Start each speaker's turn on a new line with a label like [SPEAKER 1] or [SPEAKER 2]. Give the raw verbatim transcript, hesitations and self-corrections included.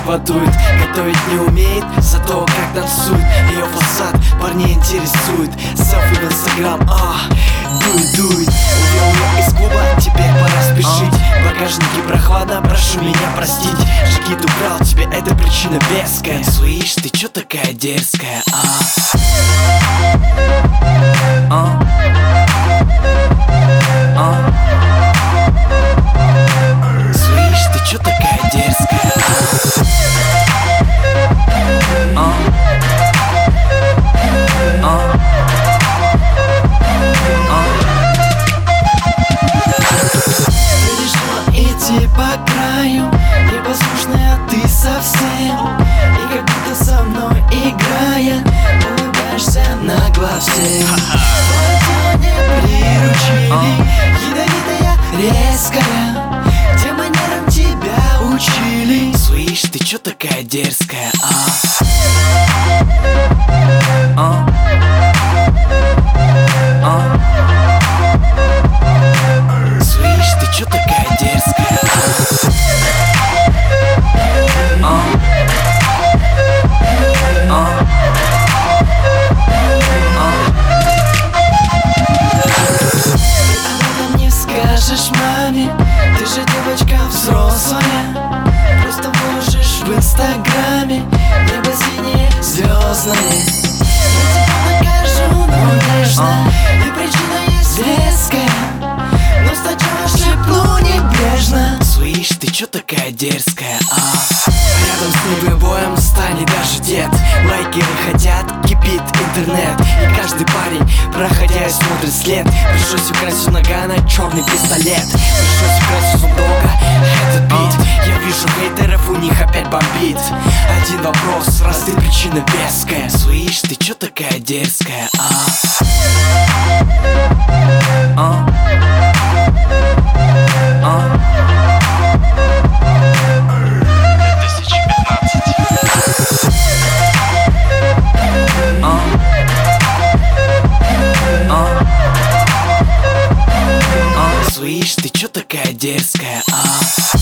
[SPEAKER 1] свадьба дует, готовить не умеет, зато как танцует. Ее фасад парней интересует, селфи в инстаграм, а, дует, дует. Увел я из клуба, теперь пора спешить. В багажнике прохладно, прошу меня простить. Жигит убрал, тебе это причина веская. Слышь, ты чё такая дерзкая, а? А? А? Слышь, ты чё такая дерзкая, а? А? А? Ты решила идти по краю, непослушная ты совсем. И как будто со мной играя, улыбаешься нагло всем. Твое тело не приручили, ядовитая, резкая. Тем манерам тебя учили. Слышь, ты чё такая дерзкая, а? А? А? Слышь, ты чё такая дерзкая, а? А? А? Скажешь маме, ты же девочка взрослая. Просто вложишь в инстаграме небо синее, звездное. Я тебя накажу, но нежно, и причина есть веская. Но сначала шепну небрежно. Слышь, ты чё такая дерзкая, а? Рядом с ним боем станет даже дед. Лайкеры хотят, кипит интернет. И каждый парень, проходя, смотрит след. Пришлось украсть у Нагана черный пистолет. Пришлось украсть у Зумдога этот бит. Я вижу хейтеров, у них опять бомбит. Один вопрос, раз ты причина веская. Слышь, ты чё такая дерзкая, а? А? А? Слышь, ты чё такая дерзкая, а?